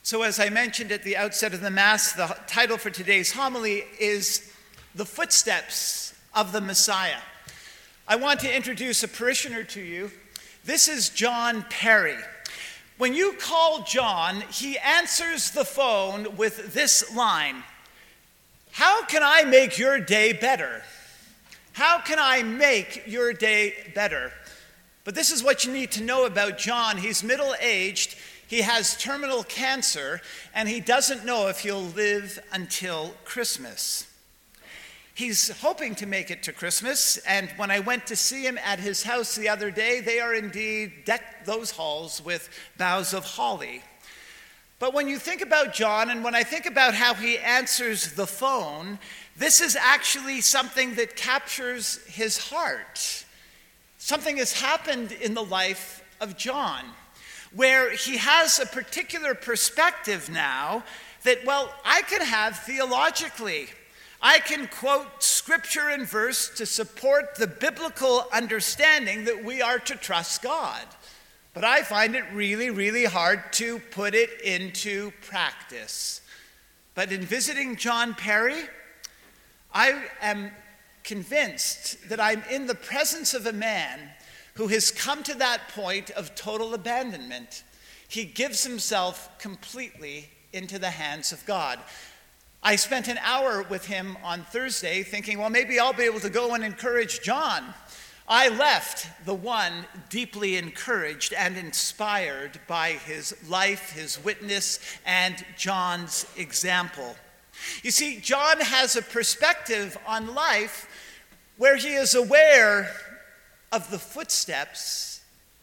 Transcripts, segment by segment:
So as I mentioned at the outset of the Mass, the title for today's homily is The Footsteps of the Messiah. I want to introduce a parishioner to you. This is John Perry. When you call John, he answers the phone with this line: "How can I make your day better? How can I make your day better?" But this is what you need to know about John. He's middle-aged, he has terminal cancer, and he doesn't know if he'll live until Christmas. He's hoping to make it to Christmas, and when I went to see him at his house the other day, they are indeed decked those halls with boughs of holly. But when you think about John, and when I think about how he answers the phone, this is actually something that captures his heart. Something has happened in the life of John, where he has a particular perspective now that, well, I can have theologically. I can quote scripture and verse to support the biblical understanding that we are to trust God. But I find it really, really hard to put it into practice. But in visiting John Perry, I am convinced that I'm in the presence of a man who has come to that point of total abandonment. He gives himself completely into the hands of God. I spent an hour with him on Thursday thinking, well, maybe I'll be able to go and encourage John. I left the one deeply encouraged and inspired by his life, his witness, and John's example. You see, John has a perspective on life where he is aware of the footsteps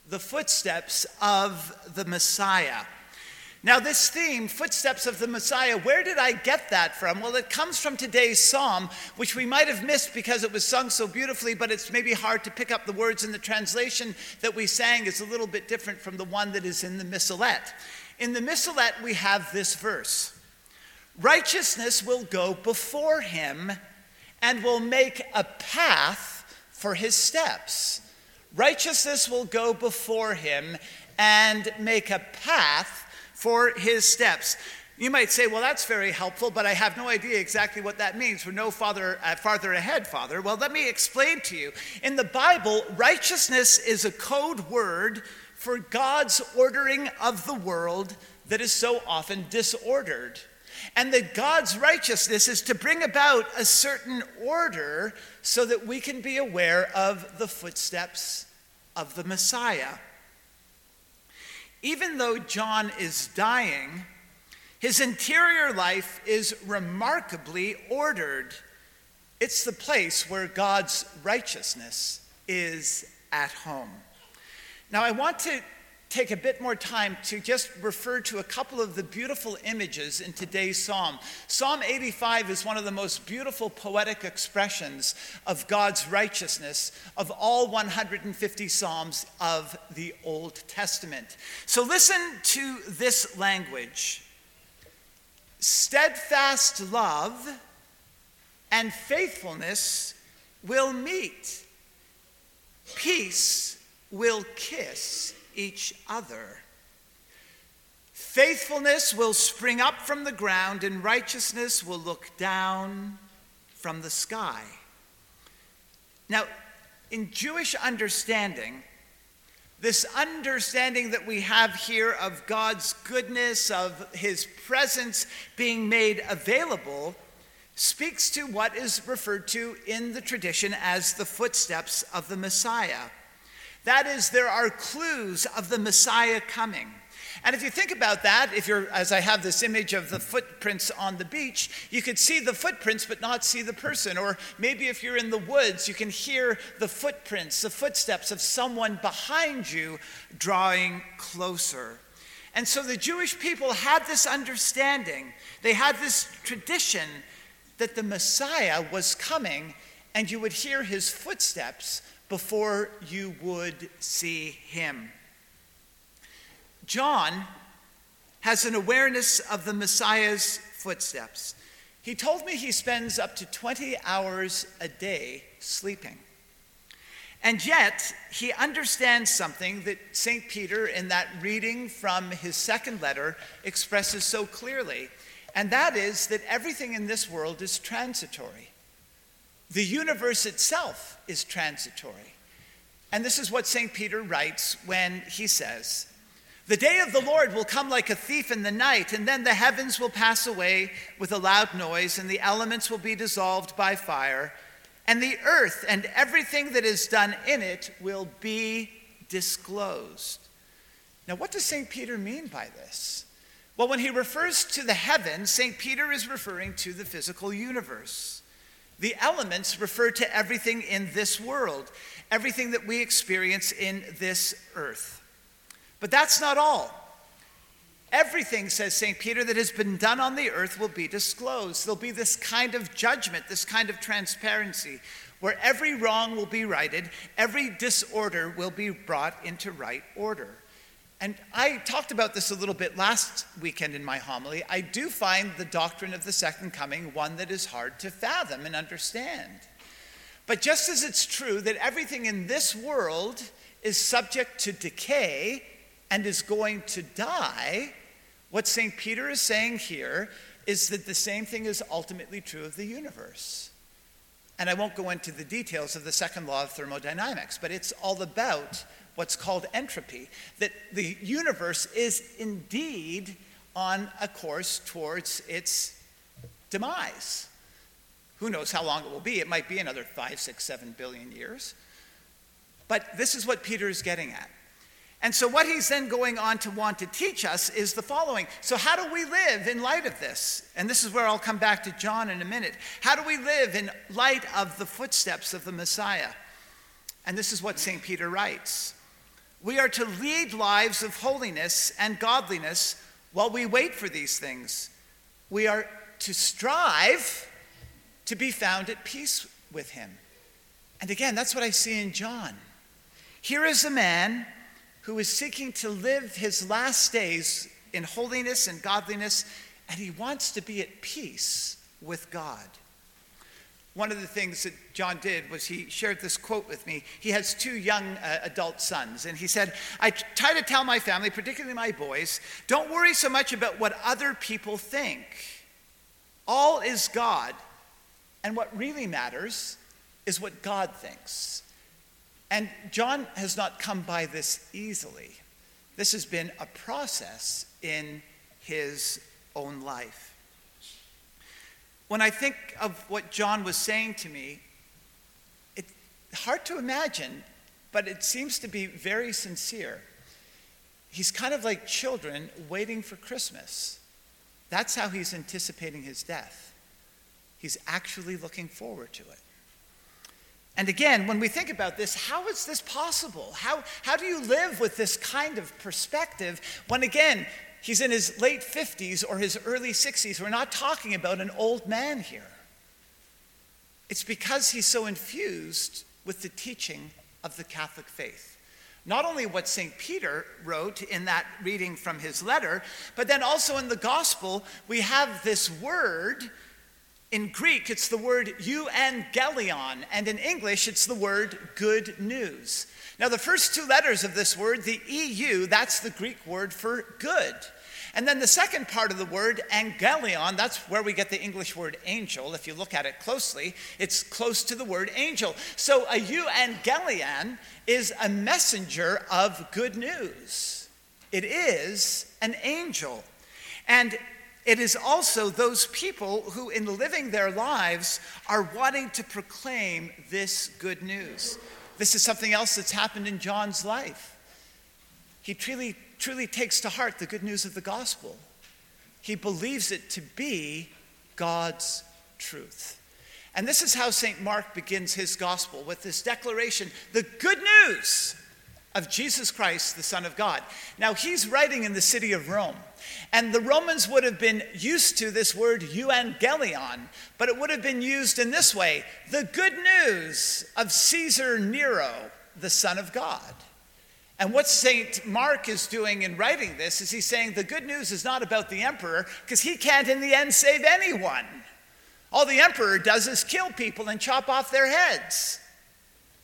of the Messiah. Now, this theme, footsteps of the Messiah, where did I get that from? Well, it comes from today's psalm, which we might have missed because it was sung so beautifully, but it's maybe hard to pick up the words in the translation that we sang is a little bit different from the one that is in the missalette. In the missalette, we have this verse: "Righteousness will go before him and will make a path for his steps." Righteousness will go before him and make a path for his steps. You might say, well, that's very helpful, but I have no idea exactly what that means. We're no farther ahead, Father. Well, let me explain to you. In the Bible, righteousness is a code word for God's ordering of the world that is so often disordered. And that God's righteousness is to bring about a certain order so that we can be aware of the footsteps of the Messiah. Even though John is dying, his interior life is remarkably ordered. It's the place where God's righteousness is at home. Now, I want to take a bit more time to just refer to a couple of the beautiful images in today's psalm. Psalm 85 is one of the most beautiful poetic expressions of God's righteousness of all 150 psalms of the Old Testament. So listen to this language: "Steadfast love and faithfulness will meet. Peace will kiss each other. Faithfulness will spring up from the ground, and righteousness will look down from the sky." Now, in Jewish understanding, this understanding that we have here of God's goodness, of his presence being made available, speaks to what is referred to in the tradition as the footsteps of the Messiah. That is, there are clues of the Messiah coming. And if you think about that, as I have this image of the footprints on the beach, you could see the footprints but not see the person. Or maybe if you're in the woods, you can hear the footprints, the footsteps of someone behind you drawing closer. And so the Jewish people had this understanding. They had this tradition that the Messiah was coming, and you would hear his footsteps before you would see him. John has an awareness of the Messiah's footsteps. He told me he spends up to 20 hours a day sleeping. And yet, he understands something that St. Peter, in that reading from his second letter, expresses so clearly, and that is that everything in this world is transitory. The universe itself is transitory. And this is what St. Peter writes when he says, "The day of the Lord will come like a thief in the night, and then the heavens will pass away with a loud noise, and the elements will be dissolved by fire, and the earth and everything that is done in it will be disclosed." Now, what does St. Peter mean by this? Well, when he refers to the heavens, St. Peter is referring to the physical universe. The elements refer to everything in this world, everything that we experience in this earth. But that's not all. Everything, says St. Peter, that has been done on the earth will be disclosed. There'll be this kind of judgment, this kind of transparency, where every wrong will be righted, every disorder will be brought into right order. And I talked about this a little bit last weekend in my homily. I do find the doctrine of the second coming one that is hard to fathom and understand. But just as it's true that everything in this world is subject to decay and is going to die, what St. Peter is saying here is that the same thing is ultimately true of the universe. And I won't go into the details of the second law of thermodynamics, but it's all about what's called entropy, that the universe is indeed on a course towards its demise. Who knows how long it will be? It might be another 5, 6, 7 billion years. But this is what Peter is getting at. And so what he's then going on to want to teach us is the following. So how do we live in light of this? And this is where I'll come back to John in a minute. How do we live in light of the footsteps of the Messiah? And this is what St. Peter writes. "We are to lead lives of holiness and godliness while we wait for these things. We are to strive to be found at peace with him." And again, that's what I see in John. Here is a man who is seeking to live his last days in holiness and godliness, and he wants to be at peace with God. One of the things that John did was he shared this quote with me. He has 2 young adult sons, and he said, "I try to tell my family, particularly my boys, don't worry so much about what other people think. All is God, and what really matters is what God thinks." And John has not come by this easily. This has been a process in his own life. When I think of what John was saying to me, it's hard to imagine, but it seems to be very sincere. He's kind of like children waiting for Christmas. That's how he's anticipating his death. He's actually looking forward to it. And again, when we think about this, how is this possible? How do you live with this kind of perspective when, again, he's in his late 50s or his early 60s? We're not talking about an old man here. It's because he's so infused with the teaching of the Catholic faith. Not only what St. Peter wrote in that reading from his letter, but then also in the gospel, we have this word. In Greek, it's the word euangelion, and in English, it's the word good news. Now, the first 2 letters of this word, the EU, that's the Greek word for good. And then the second part of the word, angelion, that's where we get the English word angel. If you look at it closely, it's close to the word angel. So a euangelion is a messenger of good news. It is an angel. And it is also those people who, in living their lives, are wanting to proclaim this good news. This is something else that's happened in John's life. He truly takes to heart the good news of the gospel. He believes it to be God's truth. And this is how St. Mark begins his gospel, with this declaration, the good news of Jesus Christ, the Son of God. Now, he's writing in the city of Rome. And the Romans would have been used to this word euangelion, but it would have been used in this way: the good news of Caesar Nero, the Son of God. And what St. Mark is doing in writing this is he's saying the good news is not about the emperor, because he can't in the end save anyone. All the emperor does is kill people and chop off their heads.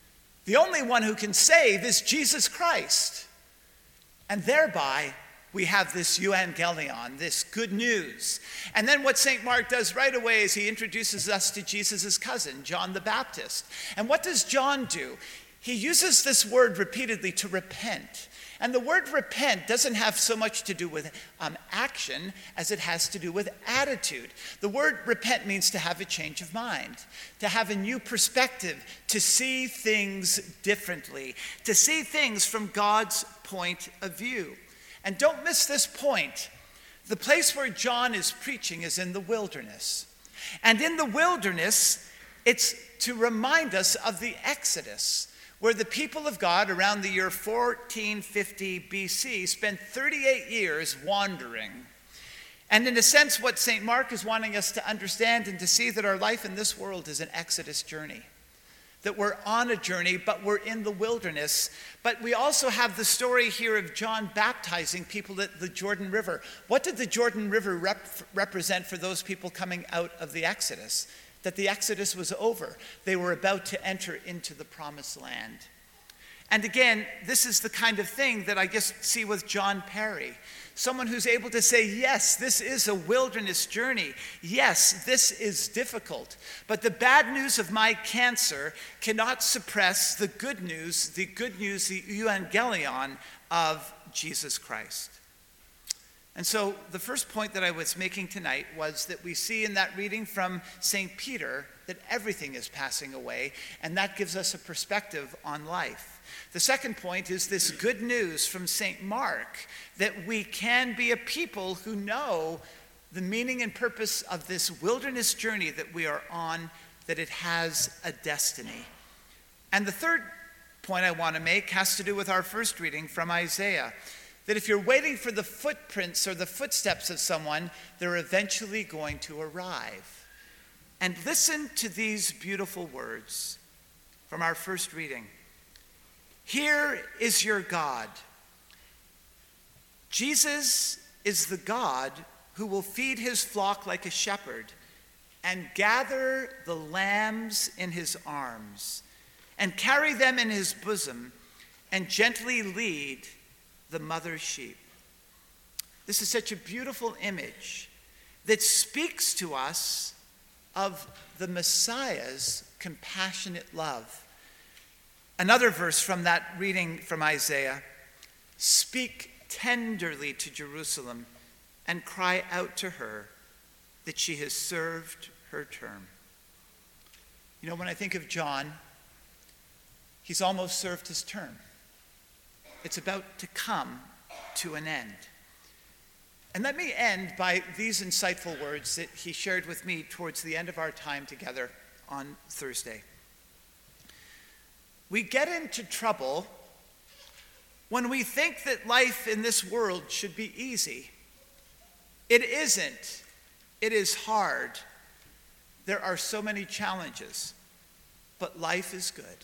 The only one who can save is Jesus Christ. And thereby, we have this euangelion, this good news. And then what St. Mark does right away is he introduces us to Jesus' cousin, John the Baptist. And what does John do? He uses this word repeatedly to repent. And the word repent doesn't have so much to do with action as it has to do with attitude. The word repent means to have a change of mind, to have a new perspective, to see things differently, to see things from God's point of view. And don't miss this point. The place where John is preaching is in the wilderness. And in the wilderness, it's to remind us of the Exodus, where the people of God around the year 1450 BC spent 38 years wandering. And in a sense, what St. Mark is wanting us to understand and to see that our life in this world is an Exodus journey. That we're on a journey, but we're in the wilderness. But we also have the story here of John baptizing people at the Jordan River. What did the Jordan River represent for those people coming out of the Exodus? That the Exodus was over. They were about to enter into the promised land. And again, this is the kind of thing that I just see with John Perry. Someone who's able to say, yes, this is a wilderness journey. Yes, this is difficult. But the bad news of my cancer cannot suppress the good news, the euangelion of Jesus Christ. And so the first point that I was making tonight was that we see in that reading from St. Peter that everything is passing away, and that gives us a perspective on life. The second point is this good news from St. Mark that we can be a people who know the meaning and purpose of this wilderness journey that we are on, that it has a destiny. And the third point I want to make has to do with our first reading from Isaiah. That if you're waiting for the footprints or the footsteps of someone, they're eventually going to arrive. And listen to these beautiful words from our first reading. Here is your God. Jesus is the God who will feed his flock like a shepherd and gather the lambs in his arms and carry them in his bosom and gently lead the mother sheep. This is such a beautiful image that speaks to us of the Messiah's compassionate love. Another verse from that reading from Isaiah, speak tenderly to Jerusalem and cry out to her that she has served her term. You know, when I think of John, he's almost served his term. It's about to come to an end. And let me end by these insightful words that he shared with me towards the end of our time together on Thursday. We get into trouble when we think that life in this world should be easy. It isn't. It is hard. There are so many challenges, but life is good.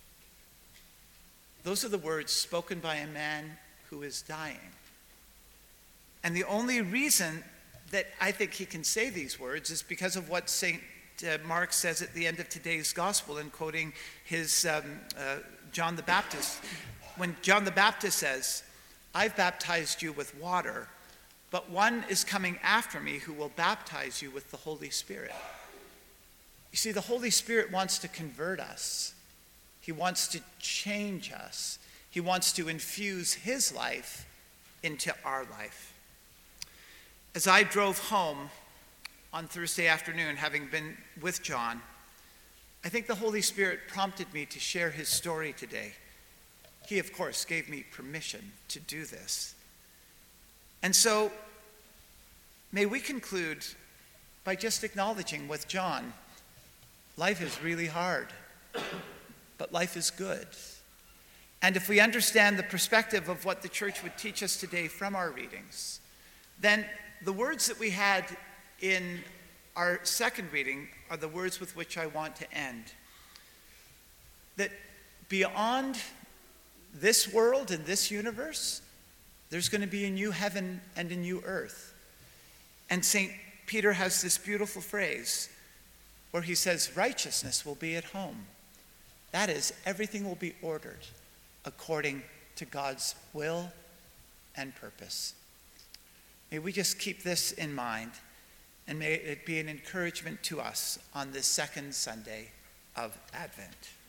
Those are the words spoken by a man who is dying. And the only reason that I think he can say these words is because of what St. Mark says at the end of today's gospel in quoting his John the Baptist. When John the Baptist says, I've baptized you with water, but one is coming after me who will baptize you with the Holy Spirit. You see, the Holy Spirit wants to convert us. He wants to change us. He wants to infuse his life into our life. As I drove home on Thursday afternoon, having been with John, I think the Holy Spirit prompted me to share his story today. He, of course, gave me permission to do this. And so, may we conclude by just acknowledging with John, life is really hard, but life is good. And if we understand the perspective of what the church would teach us today from our readings, then the words that we had in our second reading are the words with which I want to end. That beyond this world and this universe, there's going to be a new heaven and a new earth. And St. Peter has this beautiful phrase where he says, righteousness will be at home. That is, everything will be ordered according to God's will and purpose. May we just keep this in mind, and may it be an encouragement to us on this second Sunday of Advent.